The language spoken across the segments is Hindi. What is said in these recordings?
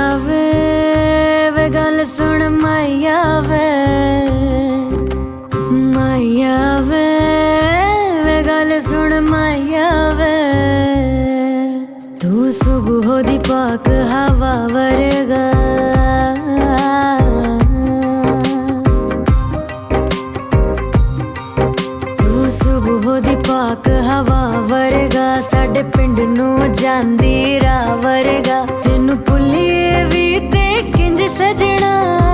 वे गल सुन माया वे गल सुन माया वे। तू सुबह दी पाक हवा वर्गा, तू सुबह दी पाक हवा वर्गा, साडे पिंड नू जांदी राह वर्गा। तेनू भुल्लिए भी ते किंज सजना,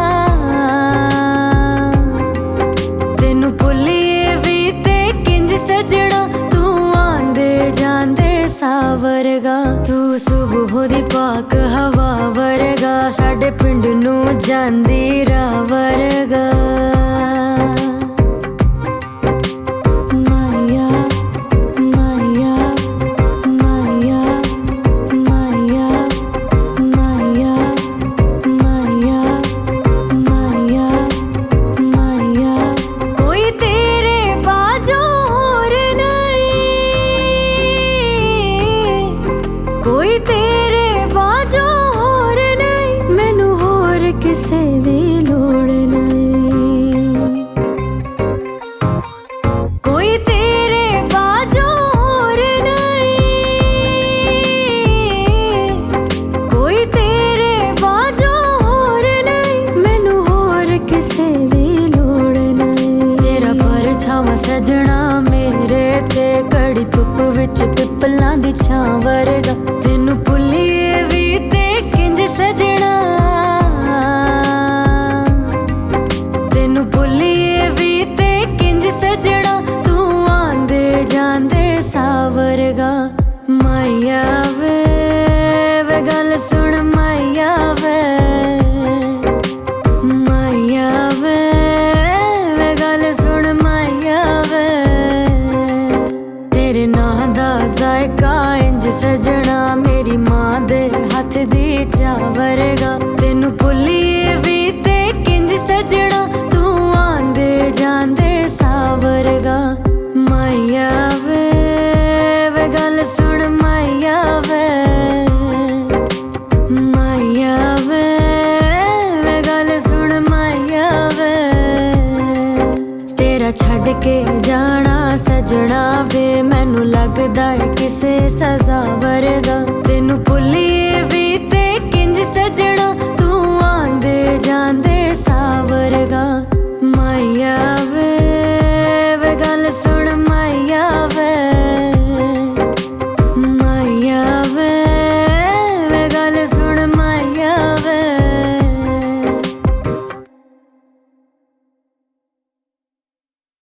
तेनू भुल्लिए भी ते किंज सजना। तू आंदे जांदे सावरगा, तू सुबह दी पाक हवा वर्गा, साडे पिंड नू जांदी राह वर्गा। कोई तेरे बाजों होर नहीं, मैनू होर किसे दी लोड़ नहीं। कोई तेरे बाजों होर नहीं, कोई तेरे बाजों होर नहीं, मैनू होर किसे दी लोड़ नहीं। तेरा परछावां सजना मेरे ते, कड़ी धुप विच पिपलां दी छां वर्गा। तेनू भुल्लिए भी ते किंज सजना, तेनू भुल्लिए भी ते किंज सजना। तू आंदे जांदे सावरगा, माया वे गल सुन माया वे गल सुन माया वे। तेरे नां दा जायका इंज सजना, मेरी मां दे हाथ दी चावरगा। तेनू भुल्लिए भी ते किंज सजना, तू आंदे जांदे सावरगा। माया वे गल सुन माया वे गल सुन माया वे। तेरा छड़ के जाना सजना वे, मैनू लगदा है किसे सजा वर्गा। तेनू भुल्लिए